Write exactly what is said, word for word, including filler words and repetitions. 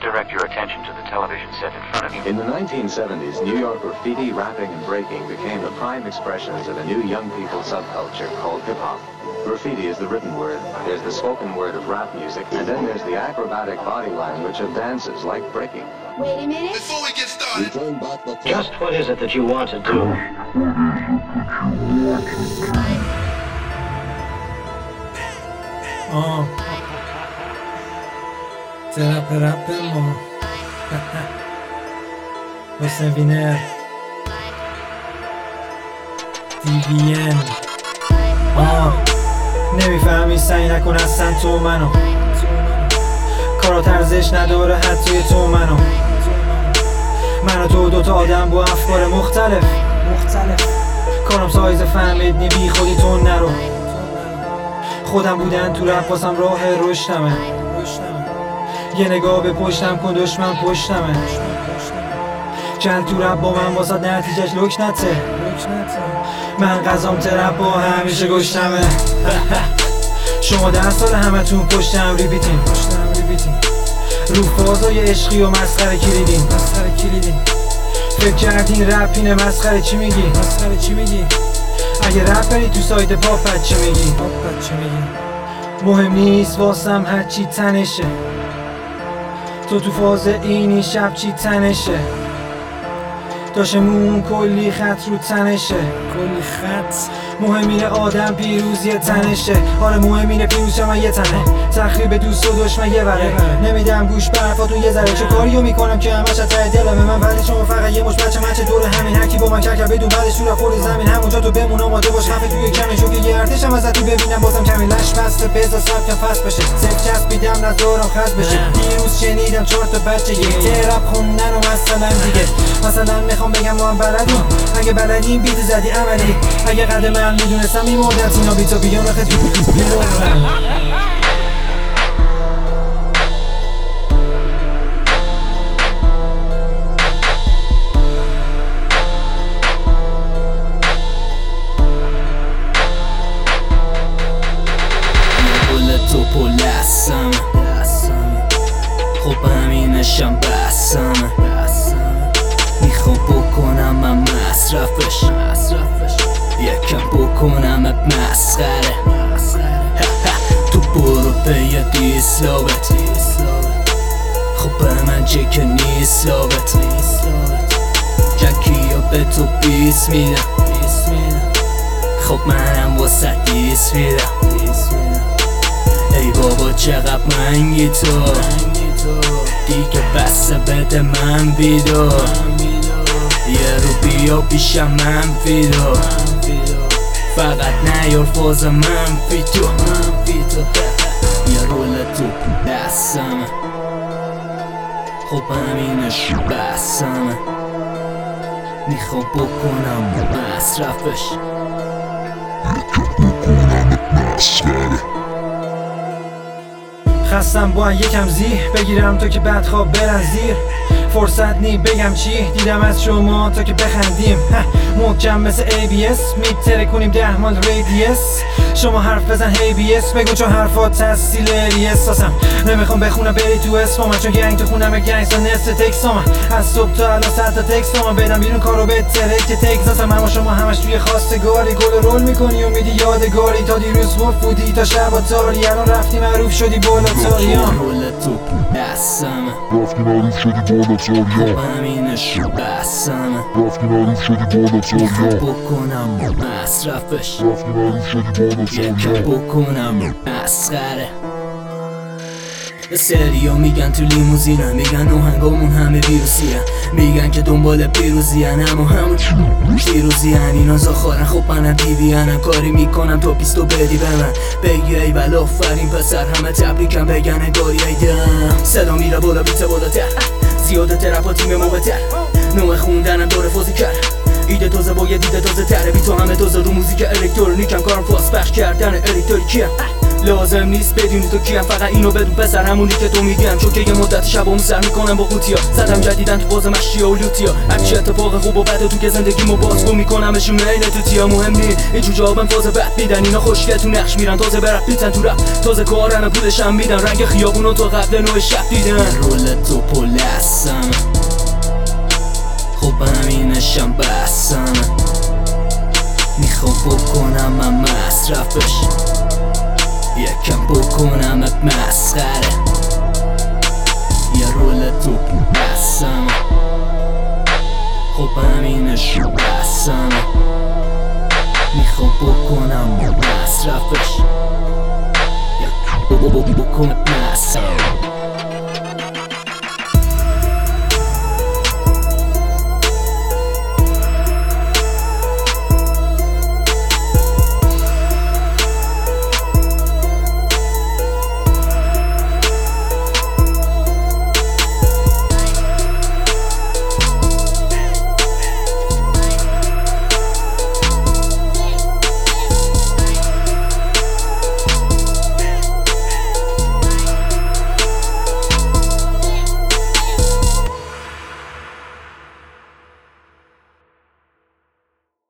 direct your attention to the television set in front of you. In the nineteen seventies, New York graffiti, rapping, and breaking became the prime expressions of a new young people subculture called hip-hop. Graffiti is the written word, there's the spoken word of rap music, and then there's the acrobatic body language of dances like breaking. Wait a minute. Before we get started, Turn back the clock. Just what is it that you want to do? آه ترپ رپ ما حسن وینر دیوین آه نمیفهمی سعی نکن اصلا تو منو کارا ترزش نداره حتی تو منو من و تو دوتا آدم با افکار مختلف مختلف کارم سایز فهمیدنی بی خودی تو نرو خودم بودن تو رپ واسم راه رشدمه یه نگاه به پشتم کن دشمن پشتمه چند تو رپ با من واسه نتیجهش لک نته من قضام ترپ با همیشه گشتمه شما ده سال همه تون پشتم ریپیتین رو فازای عشقی و مسخره کلیدین فکر کردین رپینه مسخره چی میگی اگه رپ بری تو سایت پاپت چه میگی مهم نیست واسم هرچی تنشه تو تو فاز اینی شب چی تنشه داشمون کلی خط رو تنشه کلی خط مهمینه آدم پیروزی تنشه آره مهمینه پیروز من یه تنه تخریب دوست و دشمن یه وره نمیدم گوش به حرفاتون یه ذره چه کاریو میکنم که همش از ته دلمه من ولی شما فقط یه مش بچه مچه دور همین هرکی با من کرکر بدون بعدش تو خورد زمین همونجا تو بمون آماده باش خفه توی کمه چون که یه ارتشم ازت ببینم بازم کمی لش بسته بذار سبکم فست بشه صرف چسبیدم نذارم خز بشه دیروز شنیدم چهار تا بچه یه ترپ خوندن و مثلا دیگه مثلا میخوام بگم ما هم بلدیم اگه بلدیم بیت زدی عملی اگه قدم من میدونستم میمردم سینا بیتا بیان و خیلی بیمردم تو پلسم خب همینشم بسم میخوام بکنم من مصرفش یکم بکنم مسخره تو برو پی دیسلابت خب به من چه که نیست لابت جکیو به تو بیس میدم خب منم واسه دیس میدم ای بابا چقدر منگی تو دیگه بسه بده من بیدار یه رو بیا پیشم من فیدو فقط نیار فاز من فیتو یه رول تو دستم خب همینش بسم میخوام بکنم مصرفش خستم با یکم زیر بگیرم تا که بعد خواب برن زیر فرصت نی بگم چی دیدم از شما تا که بخندیم محکم مثل ای بی اس میتره کنیم ده مال ریدیس شما حرف بزن هی بی اس بگو چون حرفات تحصیل اریس هستم نمیخوام بخونم بری تو اسمم چون گنگ تو خونم گنگستا نصف تکسام از صبح تا الان صد تا تکسام بدم بیرون کارو به ترک تکساسم اما شما همش توی خواستگاری گل رول میکنی و میدی یادگاری تا دیروز مفودی تا شب تاری الان رفتی معروف شدی بالا تاریام رول تو دستم رفتی معروف شدی بالا تاریام همینش بسم رفتی معروف شدی بالا تاریام بکنم مصرفش رفتی معروف شدی بالا یکم تاریام بکنم مسخره سریا میگن تو لیموزینم میگن آهنگامون همه ویروسیه میگن که دنبال پیروزیان اما همون پیروزیان اینا زاخارن خب منم دیویانم کاری میکنم تا بیستو بدی به من بگی ای بلا فرین پسر همه تبریکم بگن انگاری ایدم صدا میره بالا بیت بالاتر زیاده ترپا تیم ما بتر نوع خوندنم داره فوزی کرد ایده تازه با یه دیده تازه تره بی تو همه تازه رو موزیک الکترونیکم کارم فاس پخش کردن الکتریکیه لازم نیست بدونی تو کیم فقط اینو بدون پسر همونی که تو میگم چون که یه مدت شبامو سر میکنم با قوطیا زدم جدیدن تو باز مشیا و لوتیا همیشه اتفاق خوب و بده تو که زندگیمو بازگو میکنمشون عین تو تیا مهم نی این جو جوابم تازه بد میدن اینا خوشگل تو نقش میرن تازه برپ بیتن تو رپ تازه کارن پولشم میدن رنگ خیابونو تو قبل نوع شب دیدن رول تو پلسم خب همینشم بسم میخوام بکنم من مصرفش یکم بکنمت مسخره یه رول تو بسم خب همینش بسم میخوام بکنم مصرفش یکم بکنم مسخره